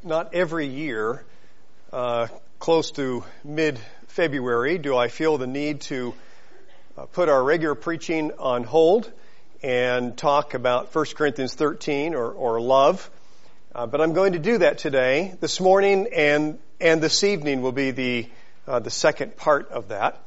Not every year, close to mid-February, do I feel the need to put our regular preaching on hold and talk about 1 Corinthians 13 or love. But I'm going to do that today. This morning and this evening will be the second part of that.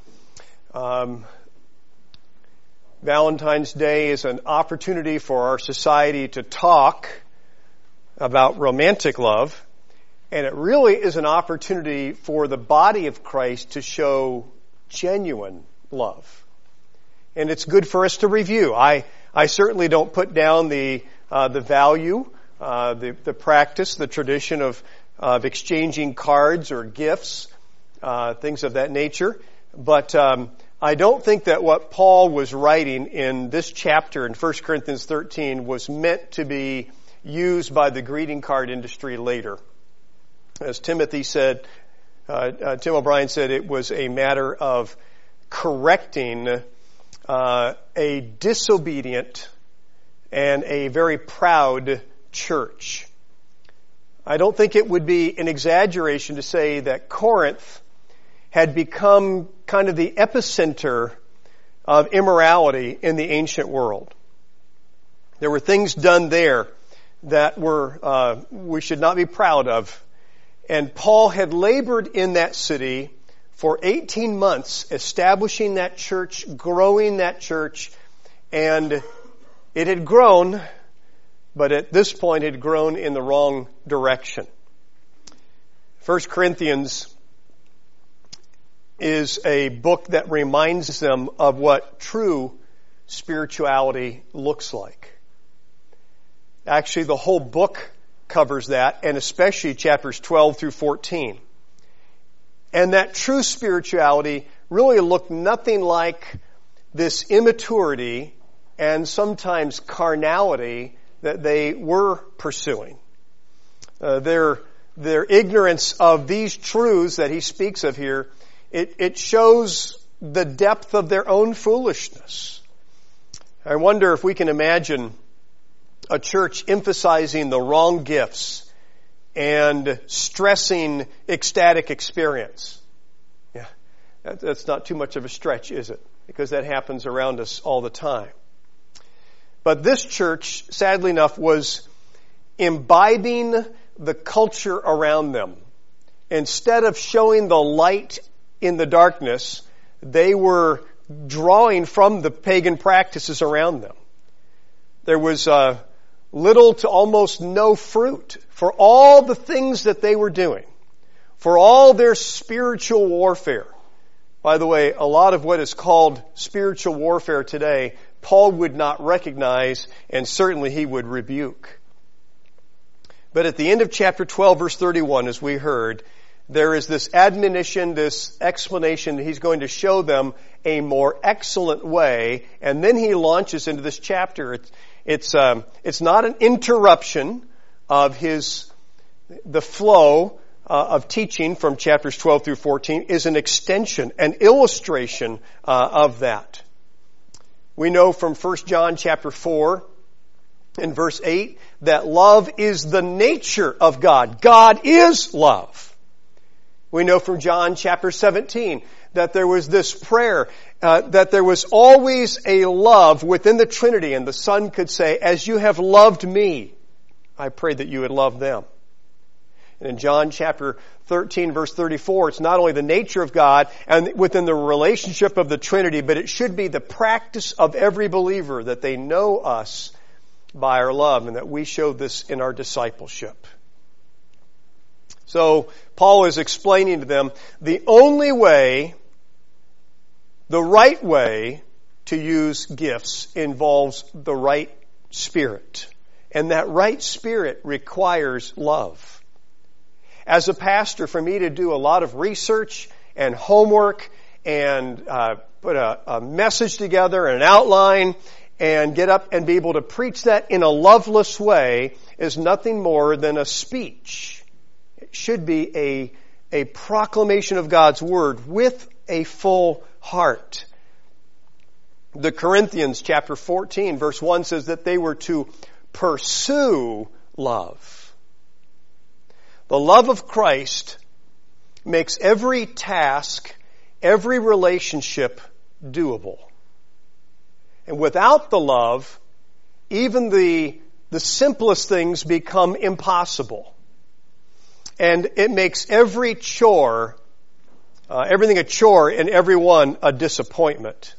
Valentine's Day is an opportunity for our society to talk about romantic love, and it really is an opportunity for the body of Christ to show genuine love. And it's good for us to review. I certainly don't put down the value, the practice, the tradition of exchanging cards or gifts, things of that nature. But I don't think that what Paul was writing in this chapter in 1 Corinthians 13 was meant to be used by the greeting card industry later. As Timothy said, Tim O'Brien said, it was a matter of correcting a disobedient and a very proud church. I don't think it would be an exaggeration to say that Corinth had become kind of the epicenter of immorality in the ancient world. There were things done there that we should not be proud of. And Paul had labored in that city for 18 months, establishing that church, growing that church, and it had grown, but at this point it had grown in the wrong direction. 1 Corinthians is a book that reminds them of what true spirituality looks like. Actually, the whole book covers that, and especially chapters 12 through 14. And that true spirituality really looked nothing like this immaturity and sometimes carnality that they were pursuing. Their ignorance of these truths that he speaks of here, it shows the depth of their own foolishness. I wonder if we can imagine a church emphasizing the wrong gifts and stressing ecstatic experience. Yeah, that's not too much of a stretch, is it? Because that happens around us all the time. But this church, sadly enough, was imbibing the culture around them. Instead of showing the light in the darkness, they were drawing from the pagan practices around them. There was little to almost no fruit for all the things that they were doing, for all their spiritual warfare. By the way, a lot of what is called spiritual warfare today, Paul would not recognize, and certainly he would rebuke. But at the end of chapter 12, verse 31, as we heard, there is this admonition, this explanation that he's going to show them a more excellent way, and then he launches into this chapter. It's not an interruption of the flow of teaching from chapters 12 through 14, is an extension, an illustration of that. We know from 1 John chapter 4 and verse 8 that love is the nature of God. God is love. We know from John chapter 17 that there was this prayer, that there was always a love within the Trinity, and the Son could say, as you have loved me, I pray that you would love them. And in John chapter 13, verse 34, it's not only the nature of God and within the relationship of the Trinity, but it should be the practice of every believer that they know us by our love, and that we show this in our discipleship. So Paul is explaining to them the only way, the right way to use gifts involves the right spirit. And that right spirit requires love. As a pastor, for me to do a lot of research and homework and put a message together and an outline and get up and be able to preach that in a loveless way is nothing more than a speech. It should be a proclamation of God's Word with a full heart. The Corinthians chapter 14 verse 1 says that they were to pursue love. The love of Christ makes every task, every relationship doable. And without the love, even the simplest things become impossible. And it makes every chore, everything a chore and everyone a disappointment.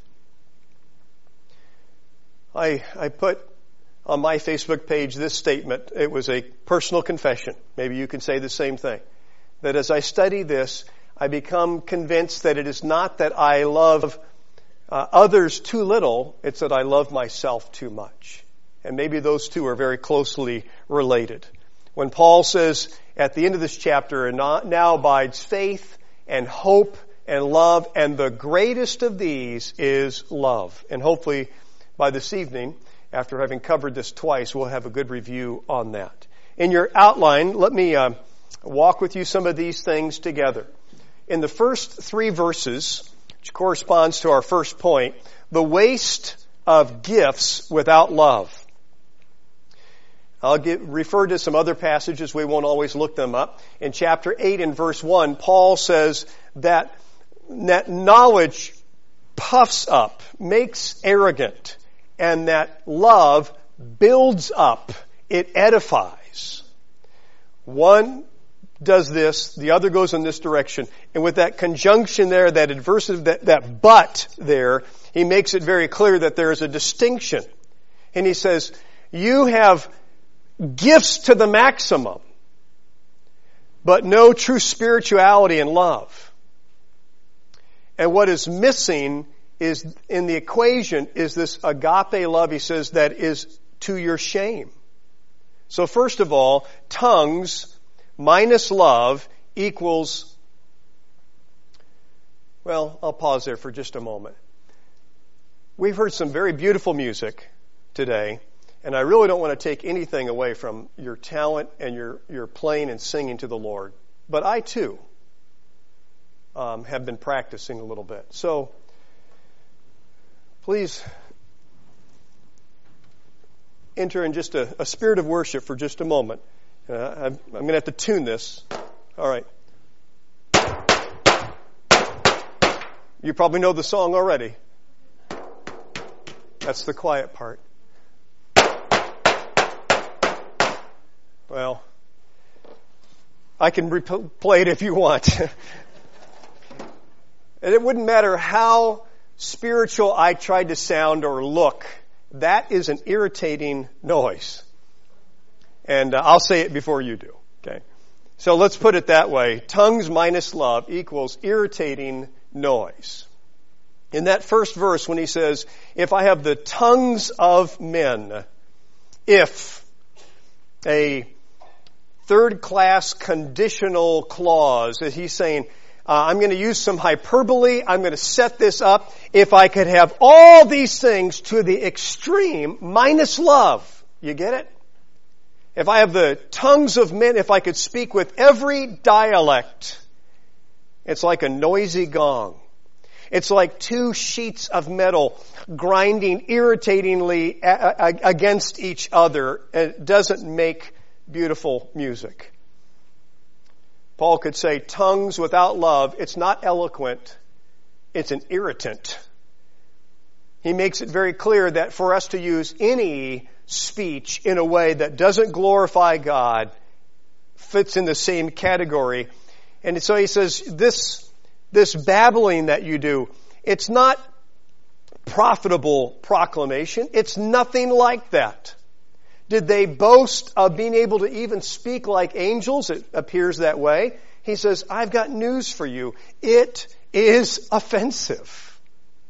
I put on my Facebook page this statement. It was a personal confession. Maybe you can say the same thing. That as I study this, I become convinced that it is not that I love others too little, it's that I love myself too much. And maybe those two are very closely related. When Paul says at the end of this chapter, and now abides faith and hope and love, and the greatest of these is love. And hopefully by this evening, after having covered this twice, we'll have a good review on that. In your outline, let me walk with you some of these things together. In the first 3 verses, which corresponds to our first point, the waste of gifts without love. I'll refer to some other passages. We won't always look them up. In chapter 8 and verse 1, Paul says that knowledge puffs up, makes arrogant, and that love builds up, it edifies. One does this, the other goes in this direction. And with that conjunction there, that adversative, that but there, he makes it very clear that there is a distinction. And he says, you have gifts to the maximum, but no true spirituality and love. And what is missing is in the equation is this agape love, he says, that is to your shame. So first of all, tongues minus love equals, well, I'll pause there for just a moment. We've heard some very beautiful music today, and I really don't want to take anything away from your talent and your playing and singing to the Lord. But I too have been practicing a little bit. So please enter in just a spirit of worship for just a moment. I'm going to have to tune this. All right. You probably know the song already. That's the quiet part. Well, I can replay it if you want. And it wouldn't matter how spiritual I tried to sound or look. That is an irritating noise. And I'll say it before you do. Okay. So let's put it that way. Tongues minus love equals irritating noise. In that first verse when he says, if I have the tongues of men, if a third-class conditional clause that he's saying, I'm going to use some hyperbole, I'm going to set this up. If I could have all these things to the extreme minus love, you get it? If I have the tongues of men, if I could speak with every dialect, it's like a noisy gong. It's like 2 sheets of metal grinding irritatingly against each other. It doesn't make beautiful music. Paul could say, tongues without love, it's not eloquent, it's an irritant. He makes it very clear that for us to use any speech in a way that doesn't glorify God fits in the same category. And so he says, this babbling that you do, it's not profitable proclamation. It's nothing like that. Did they boast of being able to even speak like angels? It appears that way. He says, I've got news for you. It is offensive.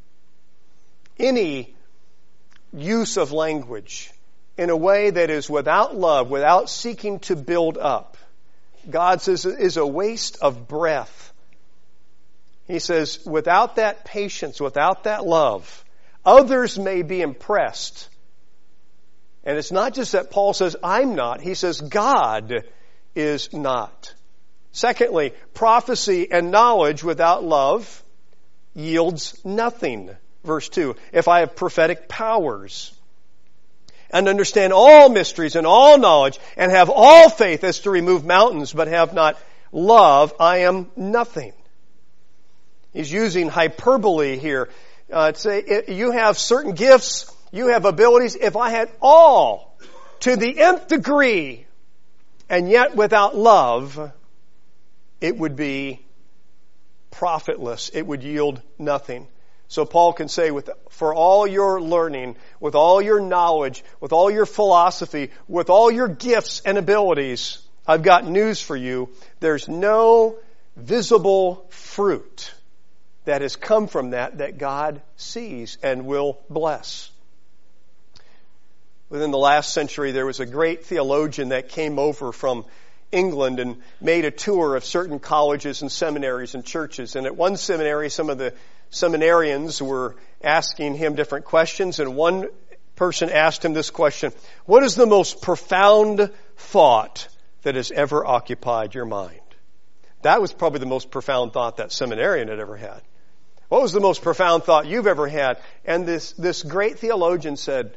Any use of language in a way that is without love, without seeking to build up, God says is a waste of breath. He says, without that patience, without that love, others may be impressed. And it's not just that Paul says, I'm not. He says, God is not. Secondly, prophecy and knowledge without love yields nothing. Verse 2, if I have prophetic powers and understand all mysteries and all knowledge and have all faith as to remove mountains but have not love, I am nothing. He's using hyperbole here. Say, you have certain gifts, you have abilities. If I had all to the nth degree and yet without love, it would be profitless. It would yield nothing. So Paul can say, for all your learning, with all your knowledge, with all your philosophy, with all your gifts and abilities, I've got news for you. There's no visible fruit that has come from that God sees and will bless. Within the last century, there was a great theologian that came over from England and made a tour of certain colleges and seminaries and churches. And at one seminary, some of the seminarians were asking him different questions, and one person asked him this question: what is the most profound thought that has ever occupied your mind? That was probably the most profound thought that seminarian had ever had. What was the most profound thought you've ever had? And this great theologian said,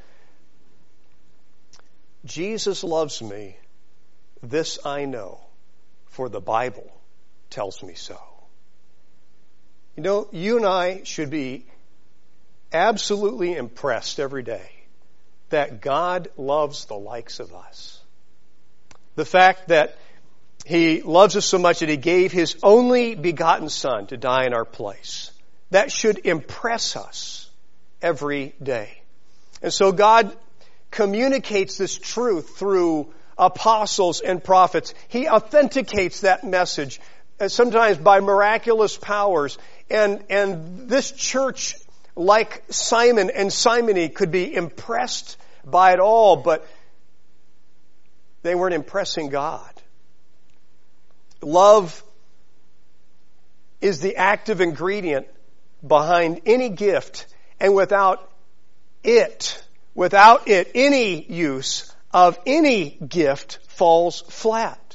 Jesus loves me, this I know, for the Bible tells me so. You know, you and I should be absolutely impressed every day that God loves the likes of us. The fact that He loves us so much that He gave His only begotten Son to die in our place. That should impress us every day. And so God communicates this truth through apostles and prophets. He authenticates that message, sometimes by miraculous powers. And this church, like Simon and Simony, could be impressed by it all, but they weren't impressing God. Love is the active ingredient behind any gift, and without it, any use of any gift falls flat.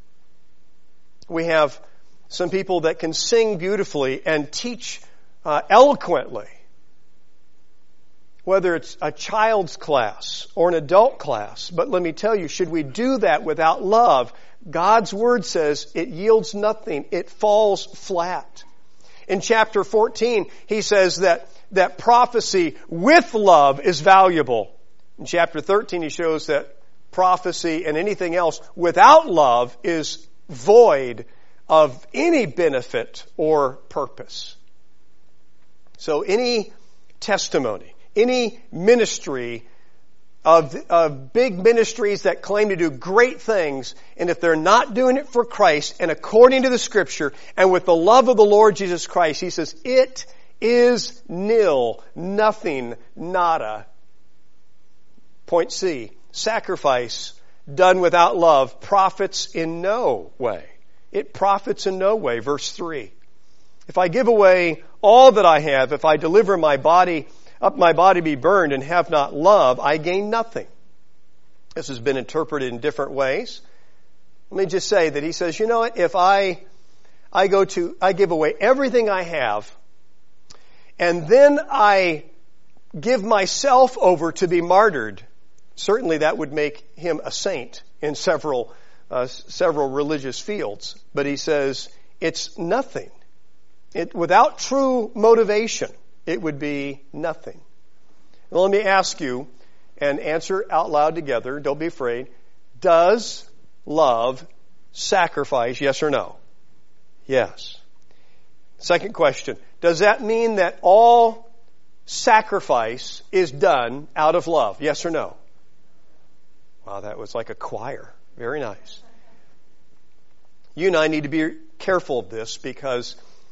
We have some people that can sing beautifully and teach eloquently, whether it's a child's class or an adult class. But let me tell you, should we do that without love, God's Word says it yields nothing. It falls flat. In chapter 14, he says that prophecy with love is valuable. In chapter 13, he shows that prophecy and anything else without love is void of any benefit or purpose. So any testimony, any ministry of big ministries that claim to do great things, and if they're not doing it for Christ and according to the Scripture and with the love of the Lord Jesus Christ, he says, it is nil, nothing, nada. Point C, sacrifice done without love profits in no way. It profits in no way. Verse 3. If I give away all that I have, if I deliver my body be burned and have not love, I gain nothing. This has been interpreted in different ways. Let me just say that he says, you know what, if I give away everything I have, and then I give myself over to be martyred, certainly that would make him a saint in several religious fields. But he says, it's nothing. Without true motivation, it would be nothing. Well, let me ask you, and answer out loud together, don't be afraid. Does love sacrifice, yes or no? Yes. Second question, does that mean that all sacrifice is done out of love, yes or no? Wow, that was like a choir. Very nice. You and I need to be careful of this, because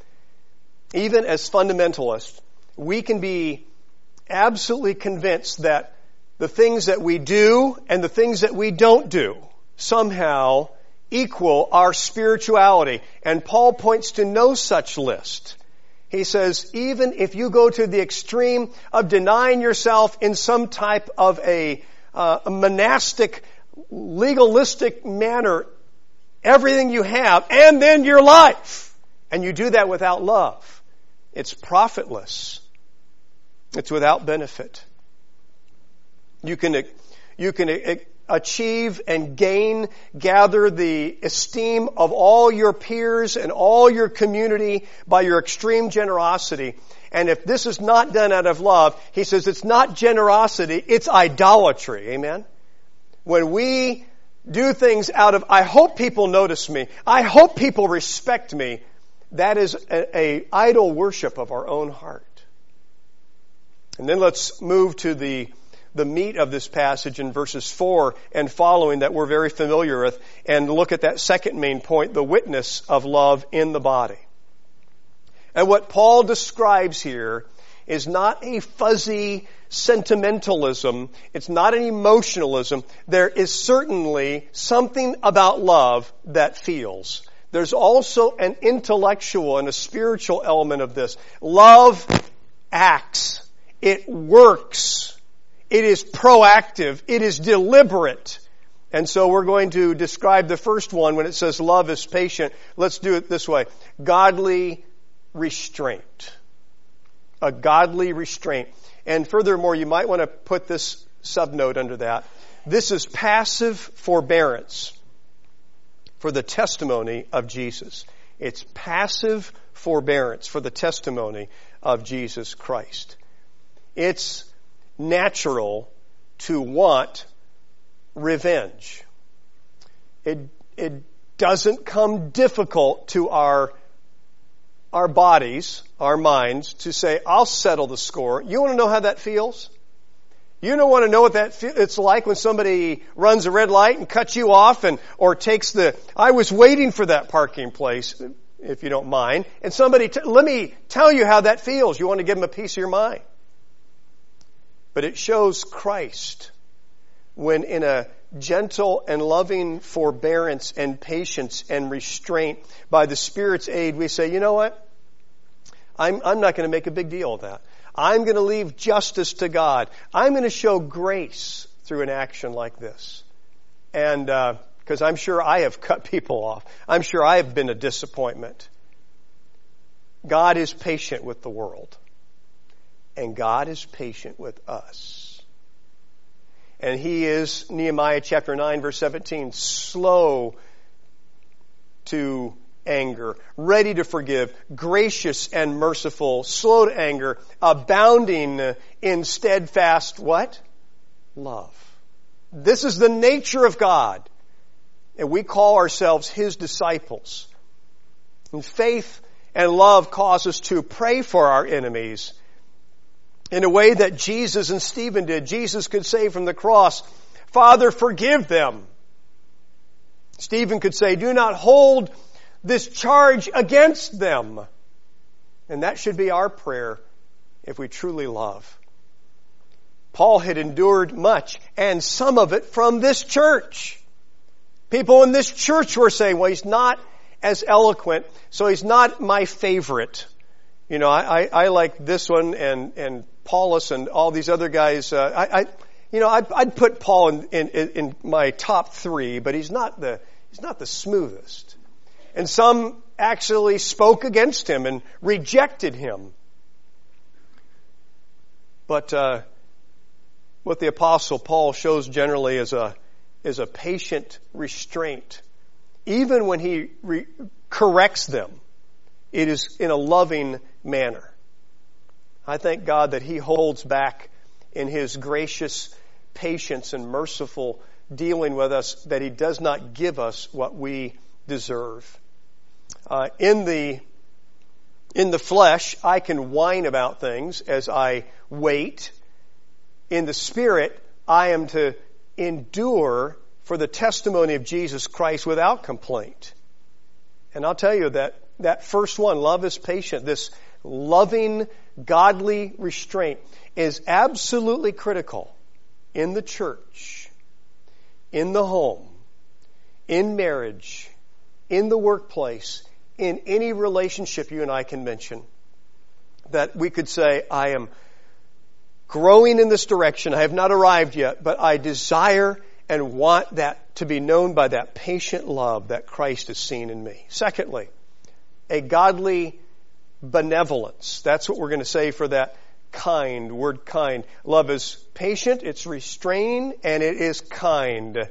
even as fundamentalists, we can be absolutely convinced that the things that we do and the things that we don't do somehow equal our spirituality. And Paul points to no such list. He says, even if you go to the extreme of denying yourself in some type of a monastic, legalistic manner, everything you have, and then your life, and you do that without love, it's profitless. It's without benefit. You can You can achieve and gather the esteem of all your peers and all your community by your extreme generosity. And if this is not done out of love, he says it's not generosity, it's idolatry. Amen? When we do things out of, I hope people notice me, I hope people respect me, that is a idol worship of our own heart. And then let's move to the meat of this passage in verses 4 and following that we're very familiar with, and look at that second main point, the witness of love in the body. And what Paul describes here is not a fuzzy sentimentalism. It's not an emotionalism. There is certainly something about love that feels. There's also an intellectual and a spiritual element of this. Love acts. It works. It is proactive. It is deliberate. And so we're going to describe the first one when it says love is patient. Let's do it this way. Godly restraint. A godly restraint. And furthermore, you might want to put this subnote under that. This is passive forbearance for the testimony of Jesus. It's passive forbearance for the testimony of Jesus Christ. It's natural to want revenge. It doesn't come difficult to our bodies, our minds, to say, I'll settle the score. You want to know how that feels? You don't want to know what it's like when somebody runs a red light and cuts you off or takes I was waiting for that parking place, if you don't mind, and somebody, let me tell you how that feels. You want to give them a piece of your mind. But it shows Christ when in a gentle and loving forbearance and patience and restraint by the Spirit's aid, we say, you know what? I'm not going to make a big deal of that. I'm going to leave justice to God. I'm going to show grace through an action like this. And because I'm sure I have cut people off. I'm sure I have been a disappointment. God is patient with the world. And God is patient with us. And He is, Nehemiah chapter 9 verse 17, slow to anger, ready to forgive, gracious and merciful, slow to anger, abounding in steadfast what? Love. This is the nature of God. And we call ourselves His disciples. And faith and love cause us to pray for our enemies in a way that Jesus and Stephen did. Jesus could say from the cross, Father, forgive them. Stephen could say, do not hold this charge against them. And that should be our prayer if we truly love. Paul had endured much, and some of it from this church. People in this church were saying, well, he's not as eloquent, so he's not my favorite. You know, I like this one and Paulus and all these other guys. I'd put Paul in my top 3, but he's not the smoothest. And some actually spoke against him and rejected him. But what the Apostle Paul shows generally is a patient restraint. Even when he corrects them, it is in a loving manner. I thank God that He holds back in His gracious patience and merciful dealing with us, that He does not give us what we deserve. In the flesh, I can whine about things as I wait. In the Spirit, I am to endure for the testimony of Jesus Christ without complaint. And I'll tell you that first one, love is patient, this loving, godly restraint is absolutely critical in the church, in the home, in marriage, in the workplace, in any relationship you and I can mention. That we could say, I am growing in this direction. I have not arrived yet, but I desire and want that to be known by that patient love that Christ has seen in me. Secondly, a godly benevolence. That's what we're going to say for that kind. Word kind. Love is patient, it's restrained, and it is kind.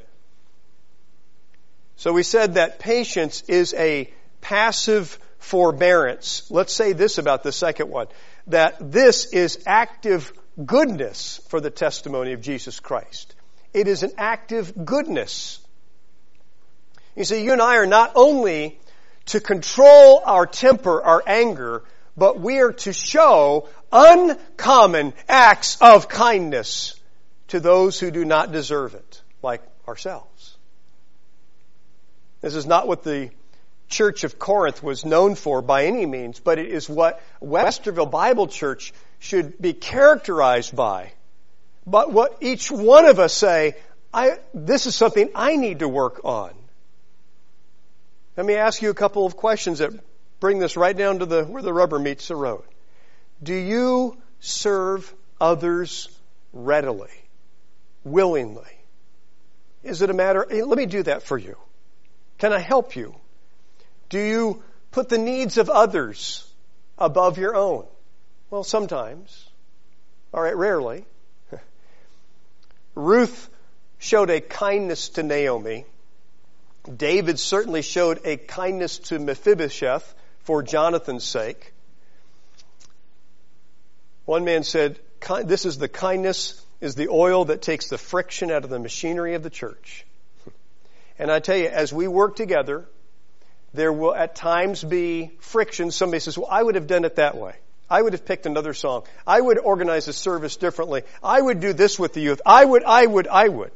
So we said that patience is a passive forbearance. Let's say this about the second one, that this is active goodness for the testimony of Jesus Christ. It is an active goodness. You see, you and I are not only to control our temper, our anger, but we are to show uncommon acts of kindness to those who do not deserve it, like ourselves. This is not what the Church of Corinth was known for by any means, but it is what Westerville Bible Church should be characterized by. But what each one of us say, this is something I need to work on. Let me ask you a couple of questions that bring this right down to where the rubber meets the road. Do you serve others readily, willingly? Is it a matter, hey, let me do that for you. Can I help you? Do you put the needs of others above your own? Well, sometimes. All right, rarely. Ruth showed a kindness to Naomi. David certainly showed a kindness to Mephibosheth for Jonathan's sake. One man said, this is the kindness, is the oil that takes the friction out of the machinery of the church. And I tell you, as we work together, there will at times be friction. Somebody says, well, I would have done it that way. I would have picked another song. I would organize the service differently. I would do this with the youth. I would.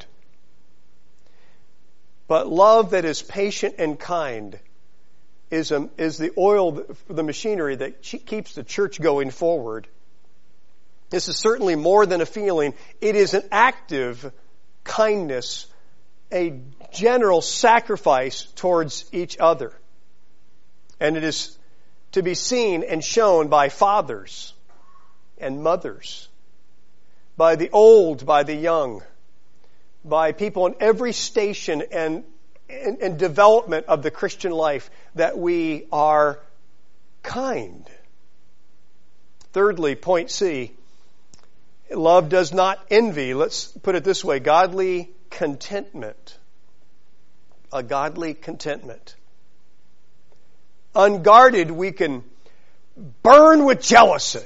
But love that is patient and kind is the oil, the machinery that keeps the church going forward. This is certainly more than a feeling. It is an active kindness, a general sacrifice towards each other. And it is to be seen and shown by fathers and mothers, by the old, by the young, by people in every station and development of the Christian life, that we are kind. Thirdly, point C, love does not envy. Let's put it this way, godly contentment. A godly contentment. Unguarded, we can burn with jealousy.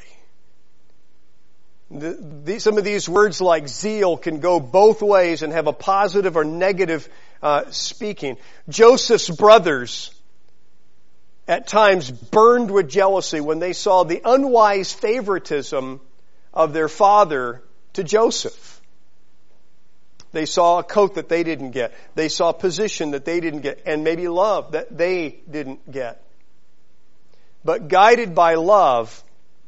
Some of these words like zeal can go both ways and have a positive or negative speaking. Joseph's brothers at times burned with jealousy when they saw the unwise favoritism of their father to Joseph. They saw a coat that they didn't get. They saw position that they didn't get, and maybe love that they didn't get. But guided by love,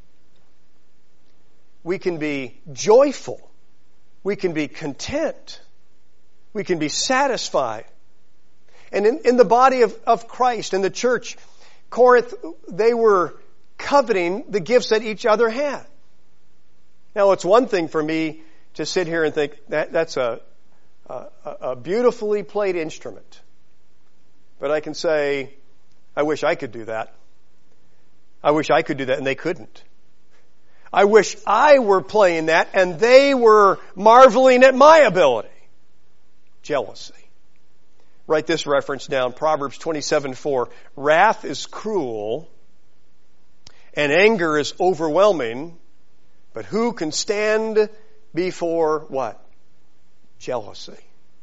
we can be joyful. We can be content. We can be satisfied. And in the body of Christ, in the church, Corinth, they were coveting the gifts that each other had. Now, it's one thing for me to sit here and think that's a beautifully played instrument. But I can say, I wish I could do that. I wish I could do that, and they couldn't. I wish I were playing that, and they were marveling at my ability. Jealousy. Write this reference down, Proverbs 27:4. Wrath is cruel, and anger is overwhelming, but who can stand before what? Jealousy.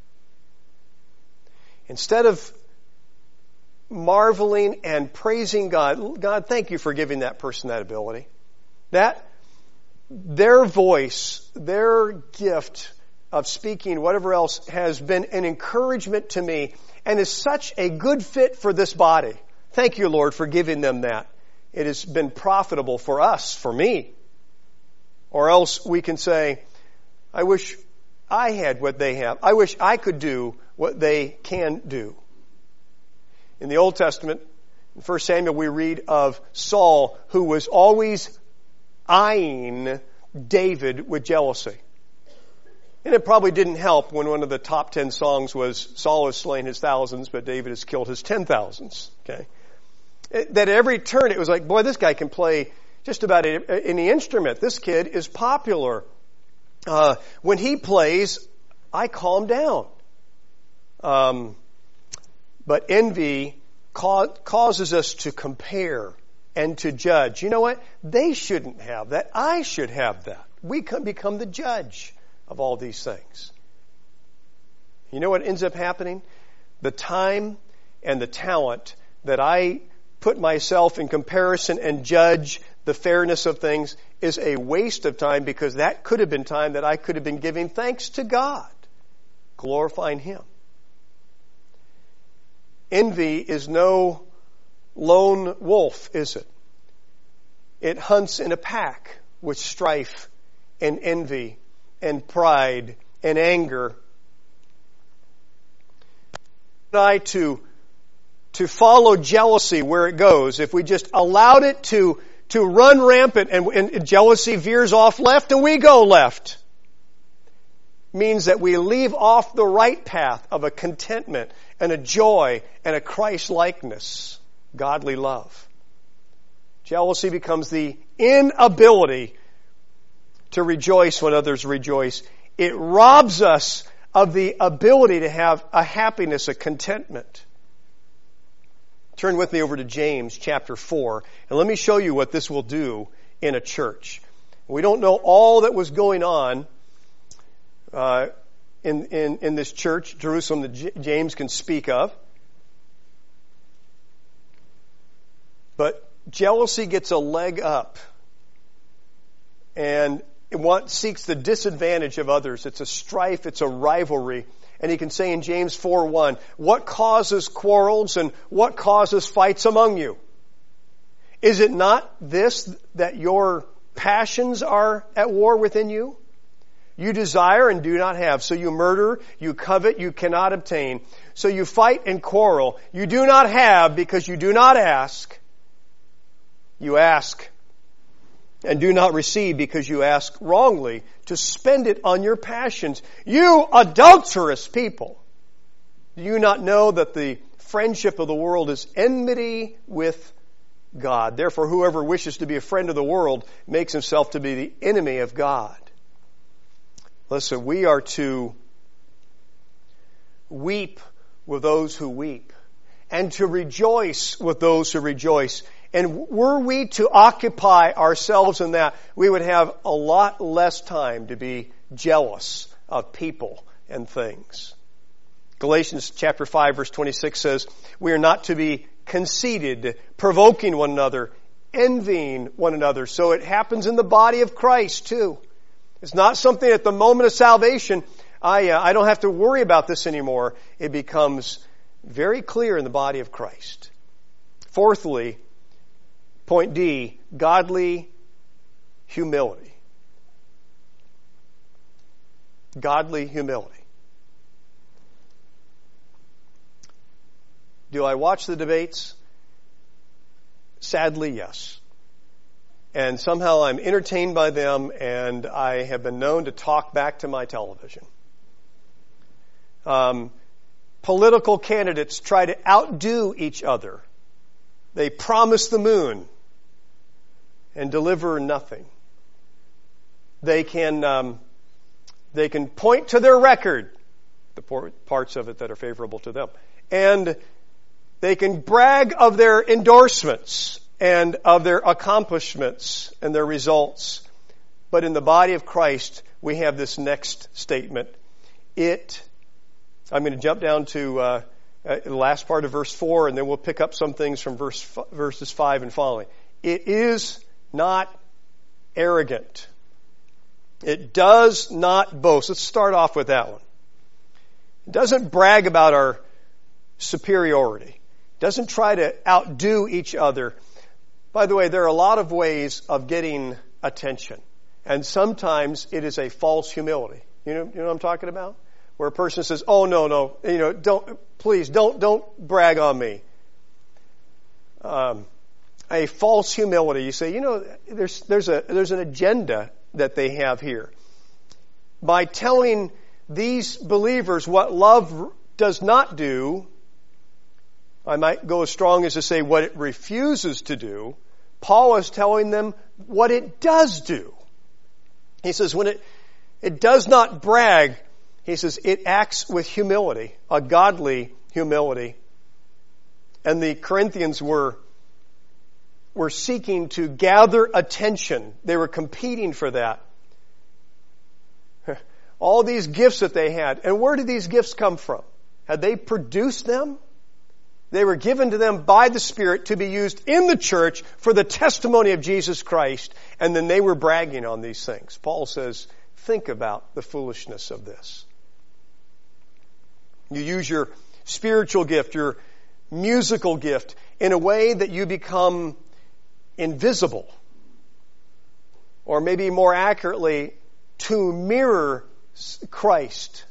Instead of marveling and praising God, God, thank you for giving that person that ability. That, their voice, their gift of speaking, whatever else, has been an encouragement to me and is such a good fit for this body. Thank you, Lord, for giving them that. It has been profitable for us, for me. Or else we can say, I wish I had what they have. I wish I could do what they can do. In the Old Testament, in 1 Samuel, we read of Saul, who was always eyeing David with jealousy. And it probably didn't help when one of the top 10 songs was, Saul has slain his thousands, but David has killed his 10,000s. Okay? That at every turn it was like, boy, this guy can play just about any instrument. This kid is popular. When he plays, I calm down. But envy causes us to compare and to judge. You know what? They shouldn't have that. I should have that. We can become the judge of all these things. You know what ends up happening? The time and the talent that I put myself in comparison and judge the fairness of things is a waste of time, because that could have been time that I could have been giving thanks to God, glorifying Him. Envy is no lone wolf, is it? It hunts in a pack with strife and envy and pride and anger. To follow jealousy where it goes, if we just allowed it to run rampant and jealousy veers off left and we go left, means that we leave off the right path of a contentment and a joy and a Christ-likeness, godly love. Jealousy becomes the inability to rejoice when others rejoice. It robs us of the ability to have a happiness, a contentment. Turn with me over to James chapter 4, and let me show you what this will do in a church. We don't know all that was going on in this church, Jerusalem, that James can speak of. But jealousy gets a leg up, and it seeks the disadvantage of others. It's a strife, it's a rivalry. And he can say in James 4:1, what causes quarrels and what causes fights among you? Is it not this, that your passions are at war within you? You desire and do not have. So you murder, you covet, you cannot obtain. So you fight and quarrel. You do not have because you do not ask. You ask and do not receive because you ask wrongly to spend it on your passions. You adulterous people! Do you not know that the friendship of the world is enmity with God? Therefore, whoever wishes to be a friend of the world makes himself to be the enemy of God. Listen, we are to weep with those who weep, and to rejoice with those who rejoice. And were we to occupy ourselves in that, we would have a lot less time to be jealous of people and things. Galatians chapter 5 verse 26 says, we are not to be conceited, provoking one another, envying one another. So it happens in the body of Christ too. It's not something at the moment of salvation, I don't have to worry about this anymore. It becomes very clear in the body of Christ. Fourthly, point D, godly humility. Godly humility. Do I watch the debates? Sadly, yes. And somehow I'm entertained by them, and I have been known to talk back to my television. Political candidates try to outdo each other. They promise the moon and deliver nothing. They can point to their record, the parts of it that are favorable to them, and they can brag of their endorsements and of their accomplishments and their results. But in the body of Christ, we have this next statement. I'm going to jump down to the last part of verse 4, and then we'll pick up some things from verses 5 and following. It is not arrogant. It does not boast. Let's start off with that one. It doesn't brag about our superiority. It doesn't try to outdo each other. By the way, there are a lot of ways of getting attention. And sometimes it is a false humility. You know what I'm talking about? Where a person says, "Oh no, don't brag on me." A false humility. You say, there's an agenda that they have here. By telling these believers what love does not do, I might go as strong as to say what it refuses to do, Paul is telling them what it does do. He says when it does not brag, he says it acts with humility, a godly humility. And the Corinthians were seeking to gather attention. They were competing for that. All these gifts that they had. And where did these gifts come from? Had they produced them? They were given to them by the Spirit to be used in the church for the testimony of Jesus Christ. And then they were bragging on these things. Paul says, think about the foolishness of this. You use your spiritual gift, your musical gift, in a way that you become invisible. Or maybe more accurately, to mirror Christ.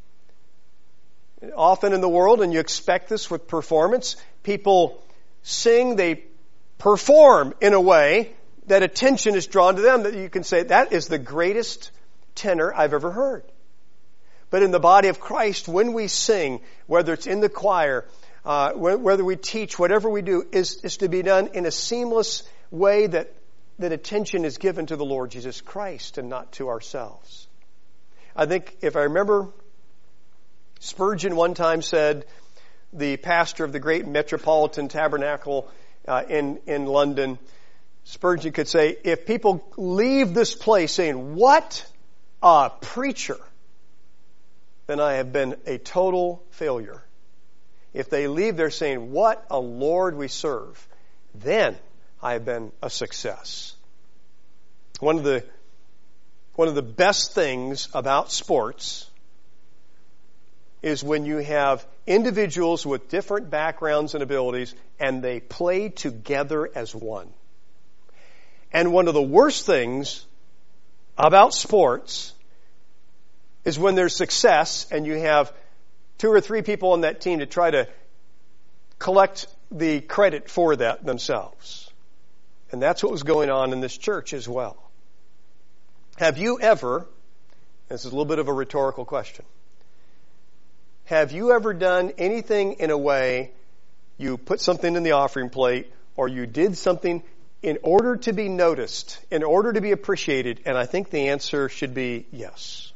Often in the world, and you expect this with performance, people sing, they perform in a way that attention is drawn to them, that you can say, that is the greatest tenor I've ever heard. But in the body of Christ, when we sing, whether it's in the choir, whether we teach, whatever we do, is to be done in a seamless way that attention is given to the Lord Jesus Christ and not to ourselves. I think, if I remember, Spurgeon one time said, the pastor of the great Metropolitan Tabernacle in London, Spurgeon could say, if people leave this place saying, what a preacher, then I have been a total failure. If they leave there saying, what a Lord we serve, then I have been a success. One of the best things about sports is when you have individuals with different backgrounds and abilities and they play together as one. And one of the worst things about sports is when there's success and you have 2 or 3 people on that team to try to collect the credit for that themselves. And that's what was going on in this church as well. Have you ever, this is a little bit of a rhetorical question, have you ever done anything in a way you put something in the offering plate or you did something in order to be noticed, in order to be appreciated? And I think the answer should be yes.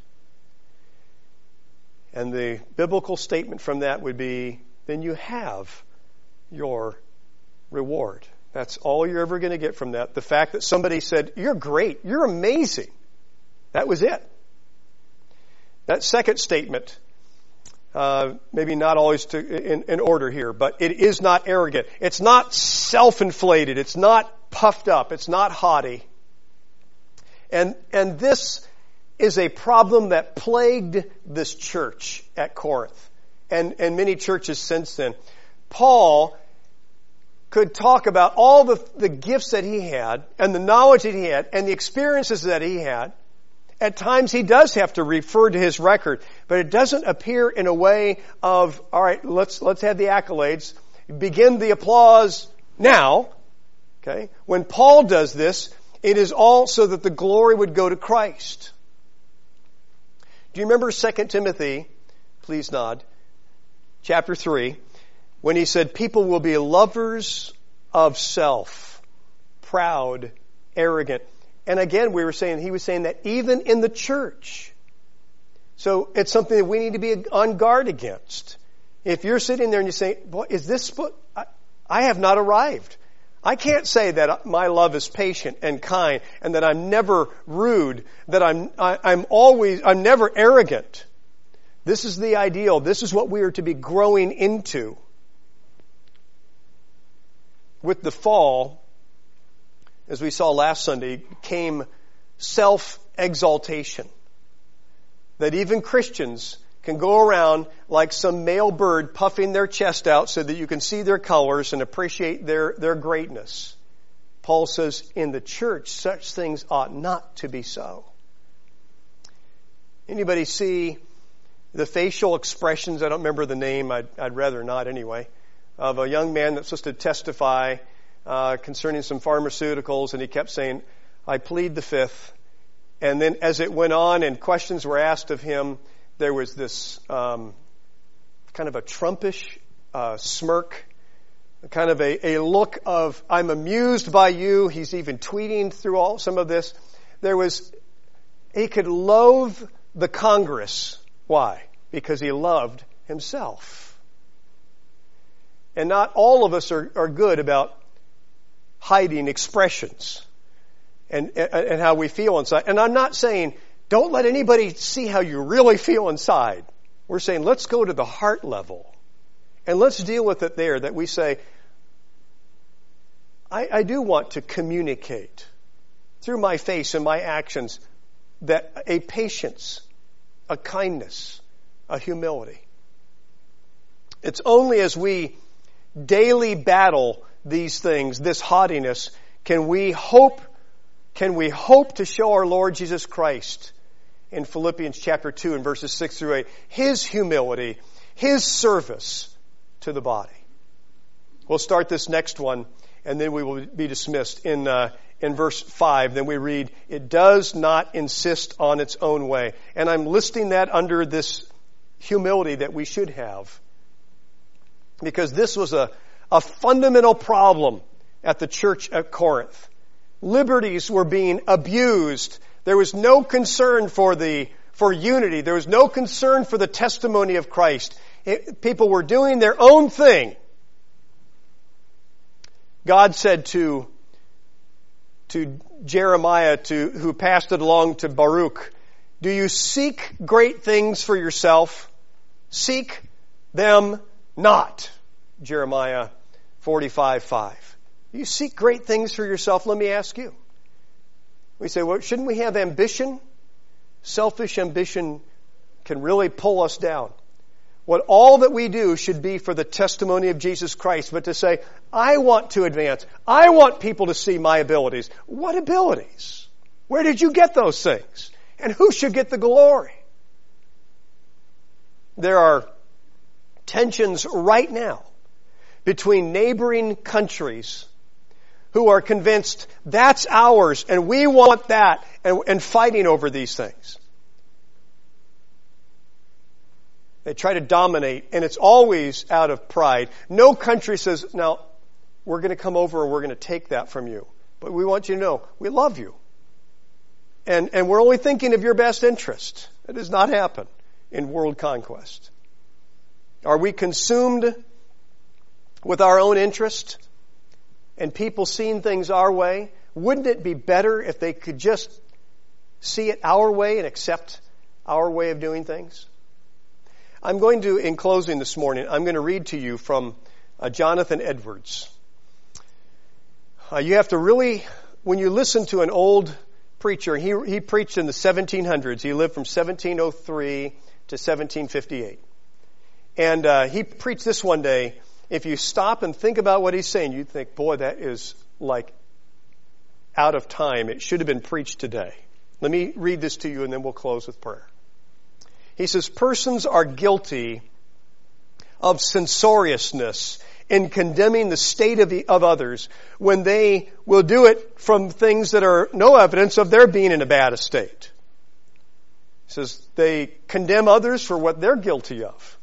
And the biblical statement from that would be, then you have your reward. That's all you're ever going to get from that. The fact that somebody said, you're great, you're amazing. That was it. That second statement, maybe not always in order here, but it is not arrogant. It's not self-inflated. It's not puffed up. It's not haughty. And this is a problem that plagued this church at Corinth and many churches since then. Paul could talk about all the gifts that he had and the knowledge that he had and the experiences that he had. At times he does have to refer to his record, but it doesn't appear in a way of, all right, let's have the accolades, begin the applause now. Okay? When Paul does this, it is all so that the glory would go to Christ. Do you remember 2 Timothy, please nod, chapter 3, when he said, people will be lovers of self, proud, arrogant. And again, he was saying that even in the church. So it's something that we need to be on guard against. If you're sitting there and you say, boy, is this, I have not arrived. I can't say that my love is patient and kind and that I'm never rude, that I'm never arrogant. This is the ideal. This is what we are to be growing into. With the fall, as we saw last Sunday, came self-exaltation. That even Christians can go around like some male bird puffing their chest out so that you can see their colors and appreciate their greatness. Paul says, in the church, such things ought not to be so. Anybody see the facial expressions? I don't remember the name. I'd rather not anyway. Of a young man that's supposed to testify concerning some pharmaceuticals, and he kept saying, I plead the fifth. And then as it went on and questions were asked of him, there was this kind of a Trumpish smirk kind of a look of, I'm amused by you. He's even tweeting through some of this. He could loathe the Congress. Why? Because he loved himself. And not all of us are good about hiding expressions and how we feel inside. And I'm not saying, don't let anybody see how you really feel inside. We're saying, let's go to the heart level. And let's deal with it there, that we say, I do want to communicate through my face and my actions that a patience, a kindness, a humility. It's only as we daily battle these things, this haughtiness, can we hope to show our Lord Jesus Christ in Philippians chapter 2 and verses 6 through 8, His humility, His service to the body. We'll start this next one, and then we will be dismissed. In verse 5, then we read, it does not insist on its own way. And I'm listing that under this humility that we should have. Because this was a fundamental problem at the church at Corinth. Liberties were being abused. There was no concern for unity. There was no concern for the testimony of Christ. People were doing their own thing. God said to Jeremiah, who passed it along to Baruch, do you seek great things for yourself? Seek them not. Jeremiah 45:5. You seek great things for yourself? Let me ask you. We say, well, shouldn't we have ambition? Selfish ambition can really pull us down. What all that we do should be for the testimony of Jesus Christ, but to say, I want to advance. I want people to see my abilities. What abilities? Where did you get those things? And who should get the glory? There are tensions right now between neighboring countries who are convinced that's ours and we want that, and fighting over these things. They try to dominate, and it's always out of pride. No country says, now, we're going to come over and we're going to take that from you. But we want you to know, we love you. And we're only thinking of your best interest. It does not happen in world conquest. Are we consumed with our own interest and people seeing things our way? Wouldn't it be better if they could just see it our way and accept our way of doing things? I'm going to, in closing this morning, I'm going to read to you from Jonathan Edwards. You have to really, when you listen to an old preacher, he preached in the 1700s. He lived from 1703 to 1758. And he preached this one day. If you stop and think about what he's saying, you'd think, boy, that is like out of time. It should have been preached today. Let me read this to you and then we'll close with prayer. He says, persons are guilty of censoriousness in condemning the state of others when they will do it from things that are no evidence of their being in a bad estate. He says they condemn others for what they're guilty of.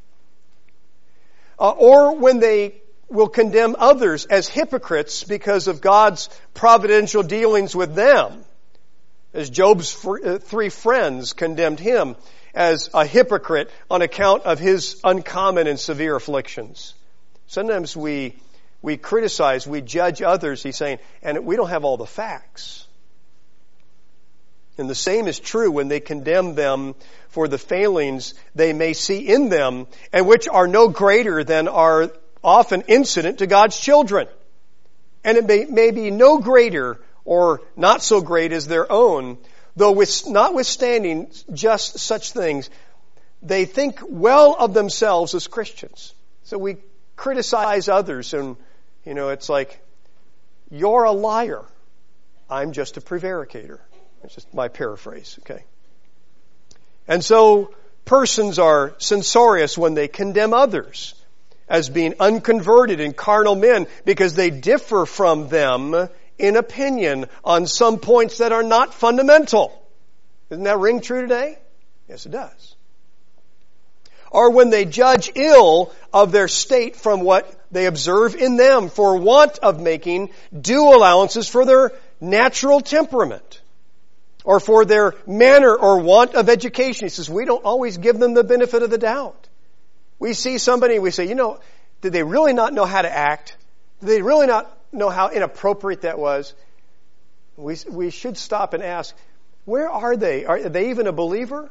Or when they will condemn others as hypocrites because of God's providential dealings with them. As Job's 3 friends condemned him as a hypocrite on account of his uncommon and severe afflictions. Sometimes we criticize, we judge others, he's saying, and we don't have all the facts. And the same is true when they condemn them for the failings they may see in them, and which are no greater than are often incident to God's children. And it may be no greater or not so great as their own, though notwithstanding just such things, they think well of themselves as Christians. So we criticize others and, it's like, you're a liar. I'm just a prevaricator. It's just my paraphrase, okay? And so persons are censorious when they condemn others as being unconverted and carnal men because they differ from them in opinion on some points that are not fundamental. Doesn't that ring true today? Yes, it does. Or when they judge ill of their state from what they observe in them for want of making due allowances for their natural temperament or for their manner or want of education. He says, we don't always give them the benefit of the doubt. We see somebody, we say, did they really not know how to act? Did they really not know how inappropriate that was? We should stop and ask, where are they? Are they even a believer?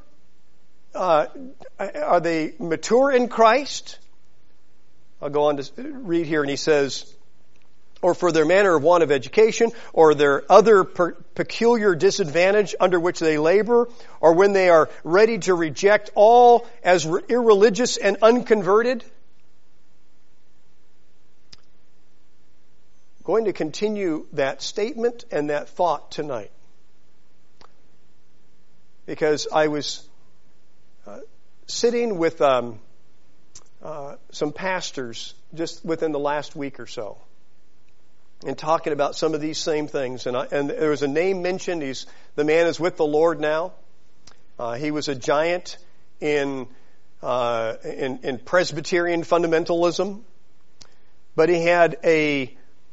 Are they mature in Christ? I'll go on to read here, and he says, or for their manner of want of education, or their other peculiar disadvantage under which they labor, or when they are ready to reject all as irreligious and unconverted. Going to continue that statement and that thought tonight. Because I was sitting with some pastors just within the last week or so and talking about some of these same things. And there was a name mentioned. The man is with the Lord now. He was a giant in Presbyterian fundamentalism, but he had a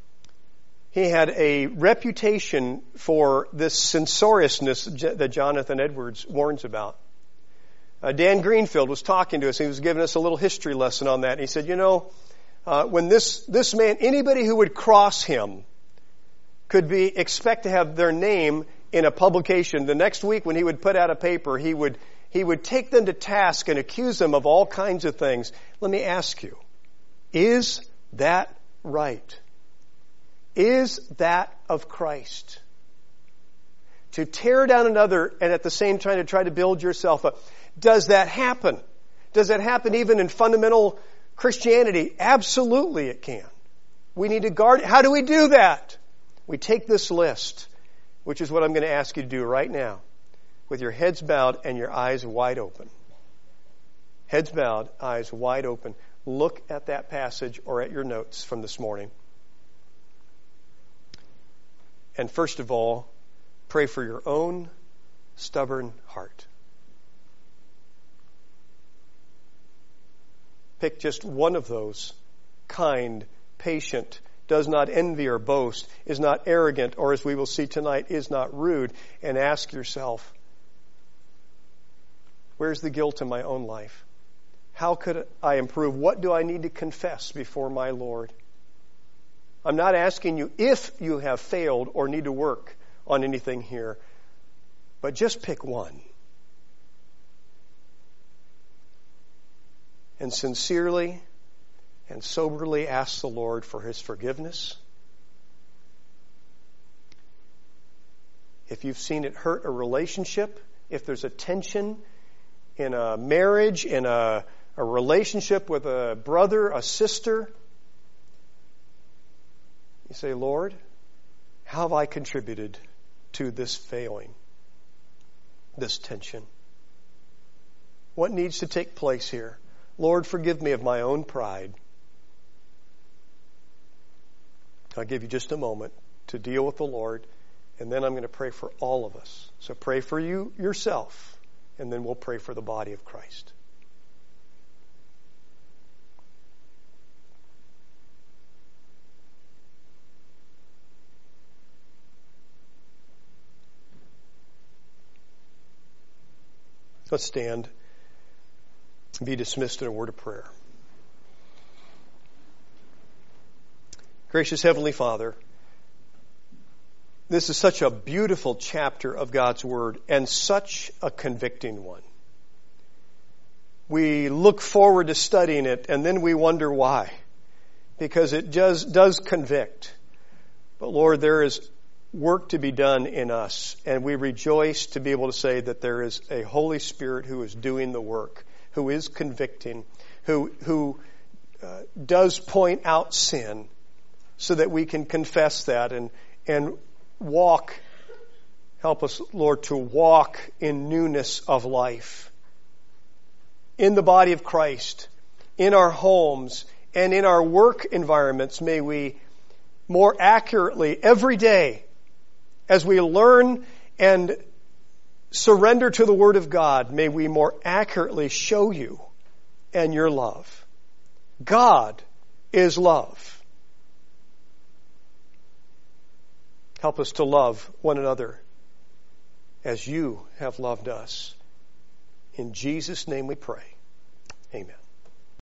reputation for this censoriousness that Jonathan Edwards warns about. Dan Greenfield was talking to us. He was giving us a little history lesson on that. And he said, when this man, anybody who would cross him could expect to have their name in a publication. The next week when he would put out a paper, he would take them to task and accuse them of all kinds of things. Let me ask you, is that right? Is that of Christ? To tear down another and at the same time to try to build yourself up. Does that happen? Does that happen even in fundamental Christianity? Absolutely it can. We need to guard it. How do we do that? We take this list, which is what I'm going to ask you to do right now, with your heads bowed and your eyes wide open. Heads bowed, eyes wide open. Look at that passage or at your notes from this morning. And first of all, pray for your own stubborn heart. Pick just one of those. Kind, patient, does not envy or boast, is not arrogant, or as we will see tonight, is not rude. And ask yourself, where's the guilt in my own life? How could I improve? What do I need to confess before my Lord? I'm not asking you if you have failed or need to work on anything here, but just pick one. And sincerely and soberly ask the Lord for His forgiveness. If you've seen it hurt a relationship, if there's a tension in a marriage, in a relationship with a brother, a sister, you say, Lord, how have I contributed to this failing, this tension? What needs to take place here? Lord, forgive me of my own pride. I'll give you just a moment to deal with the Lord, and then I'm going to pray for all of us. So pray for you yourself, and then we'll pray for the body of Christ. Let's stand and be dismissed in a word of prayer. Gracious Heavenly Father, this is such a beautiful chapter of God's Word and such a convicting one. We look forward to studying it and then we wonder why. Because it does convict. But Lord, there is work to be done in us, and we rejoice to be able to say that there is a Holy Spirit who is doing the work, who is convicting, who does point out sin so that we can confess that and walk. Help us, Lord, to walk in newness of life. In the body of Christ, in our homes, and in our work environments, may we more accurately every day, as we learn and surrender to the Word of God, may we more accurately show you and your love. God is love. Help us to love one another as you have loved us. In Jesus' name we pray. Amen.